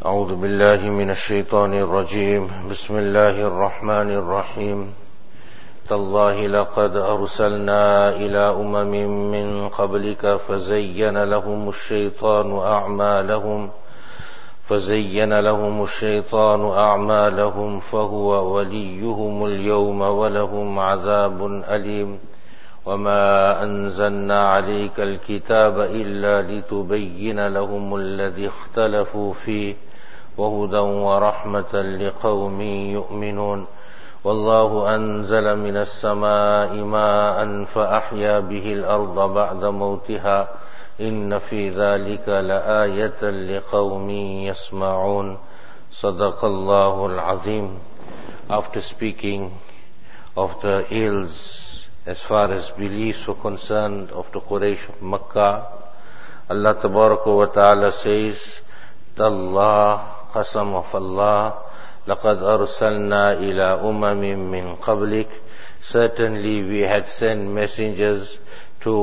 أعوذ بالله من الشيطان الرجيم بسم الله الرحمن الرحيم تالله لقد أرسلنا إلى من قبلك فزين لهم الشيطان أعمالهم فهو وليهم اليوم ولهم عذاب أليم وما أنزلنا عليك الكتاب إلا لتبين لهم الذي اختلفوا فيه وهدى ورحمة لقوم يؤمنون والله أنزل من السماء ماء فأحيا به الأرض بعد موتها إن في ذلك لآية لقوم يسمعون صدق الله العظيم. After speaking of the ills as far as beliefs were concerned of the Quraysh of Makkah, Allah Tabaraka wa Ta'ala says, Tallah, qasam of Allah, laqad arsalna ila min qablik. Certainly we had sent messengers to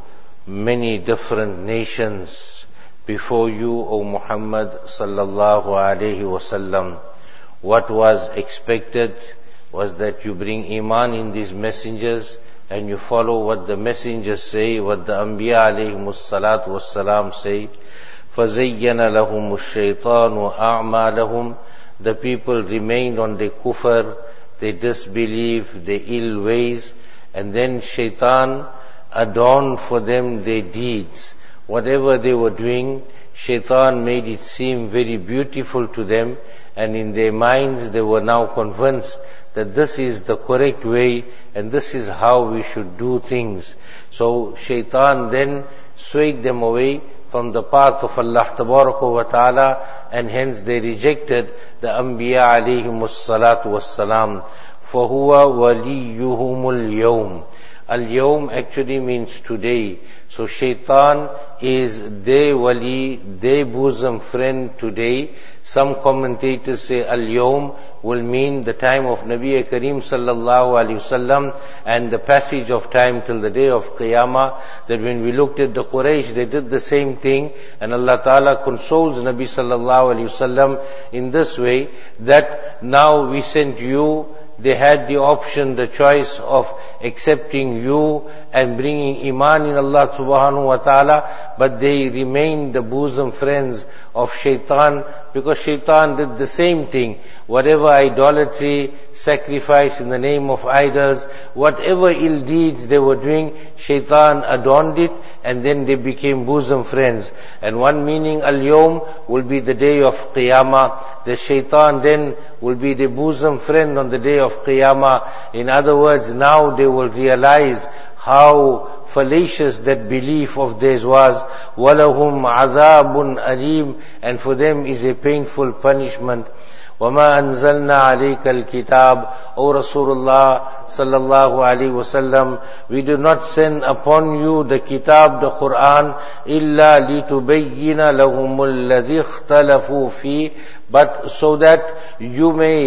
many different nations before you, O Muhammad sallallahu alayhi wasallam. What was expected was that you bring iman in these messengers and you follow what the messengers say, what the Anbiya alayhimus salatu wassalam say. فَزَيَّنَ لَهُمُ الشَّيْطَانُ أَعْمَالَهُمْ. The people remained on their kufr, their disbelief, their ill ways, and then shaitan adorned for them their deeds. Whatever they were doing, shaitan made it seem very beautiful to them, and in their minds they were now convinced that this is the correct way and this is how we should do things. So shaitan then swayed them away from the path of Allah Tabaraka wa Ta'ala, and hence they rejected the Anbiya alayhimus salatu wassalam. فَهُوَ وَلِيُّهُمُ الْيَوْمِ. Al-Yawm actually means today. So shaitan is their wali, their bosom friend today. Some commentators say Al-Yawm will mean the time of Nabi Kareem sallallahu alayhi wasallam and the passage of time till the day of Qiyamah. That when we looked at the Quraysh, they did the same thing, and Allah Ta'ala consoles Nabi sallallahu alayhi wasallam in this way, that now we sent you. They had the option, the choice of accepting you and bringing iman in Allah subhanahu wa ta'ala, but they remained the bosom friends of shaitan, because shaitan did the same thing. Whatever idolatry, sacrifice in the name of idols, whatever ill deeds they were doing, shaitan adorned it, and then they became bosom friends. And one meaning, Al-Yawm, will be the day of Qiyamah. The shaitan then will be the bosom friend on the day of Qiyamah. In other words, now they will realize how fallacious that belief of theirs was. وَلَهُمْ عَذَابٌ أَلِيمٌ. And for them is a painful punishment. وَمَا أَنزَلْنَا عَلَيْكَ الْكِتَابِ. O Rasulullah sallallahu alayhi wasallam, we do not send upon you the kitab, the Quran, إِلَّا لِتُبَيِّنَ لَهُمُ الَّذِي اخْتَلَفُوا فِيهِ. But so that you may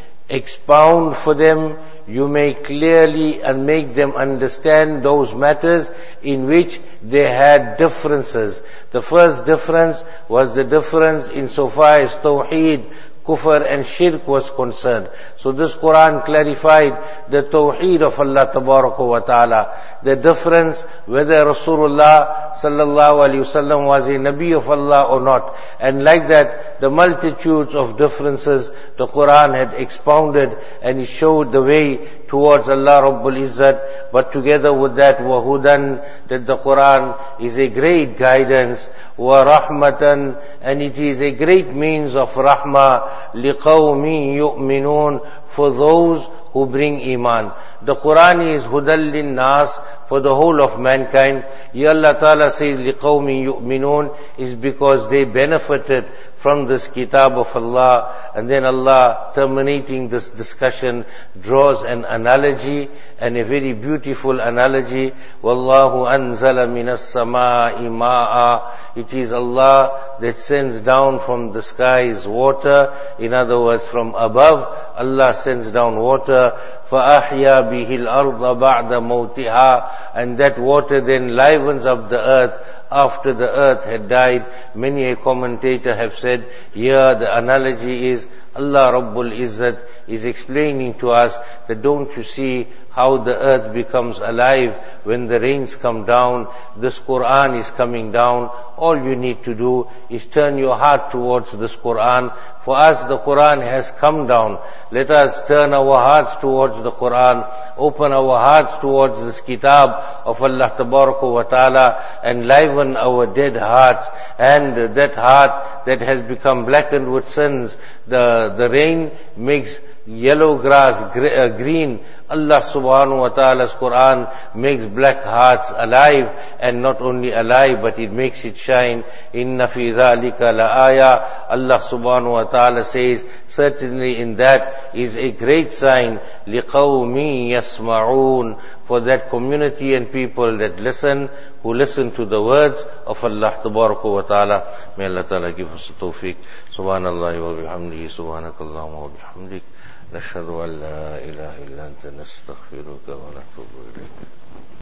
expound for them, you may clearly and make them understand those matters in which they had differences. The first difference was the difference insofar as Tawheed, Kufr and Shirk was concerned. So this Quran clarified the Tawheed of Allah Tabaraka wa Ta'ala. The difference whether Rasulullah sallallahu alayhi wasallam was a Nabi of Allah or not. And like that, the multitudes of differences the Quran had expounded, and it showed the way towards Allah Rabbul Izzat. But together with that, wahudan, that the Quran is a great guidance, wa rahmatan, and it is a great means of rahmah, liqawmi yu'minun, for those who bring iman. The Quran is hudal lin-nas, for the whole of mankind. Here Allah Ta'ala says liqawmi yu'minun is because they benefited from this kitab of Allah. And then Allah, terminating this discussion, draws an analogy, and a very beautiful analogy. Wallahu anzala minas samaa'i ma'a. It is Allah that sends down from the skies water. In other words, from above, Allah sends down water. فَأَحْيَا بِهِ الْأَرْضَ بَعْدَ مَوْتِهَا. And that water then livens up the earth after the earth had died. Many a commentator have said, here the analogy is Allah Rabbul Izzat is explaining to us that don't you see how the earth becomes alive when the rains come down. This Quran is coming down. All you need to do is turn your heart towards this Quran. For us, the Quran has come down. Let us turn our hearts towards the Quran, open our hearts towards this kitab of Allah Tabaraka wa Ta'ala, and liven our dead hearts. And that heart that has become blackened with sins, the rain makes yellow grass green. Allah subhanahu wa ta'ala's Quran makes black hearts alive, and not only alive, but it makes it shine. Inna fi dhalika la ayah. Allah subhanahu wa ta'ala says, certainly in that is a great sign, liqawmi yasma'un, for that community and people that listen, who listen to the words of Allah Tabaraka wa Ta'ala. May Allah Ta'ala give us the tawfiq. Subhanallah wa bihamdihi, subhanakallahumma wa bihamdik. نشهد أن لا إله إلا أنت نستغفرك ونتوب إليك.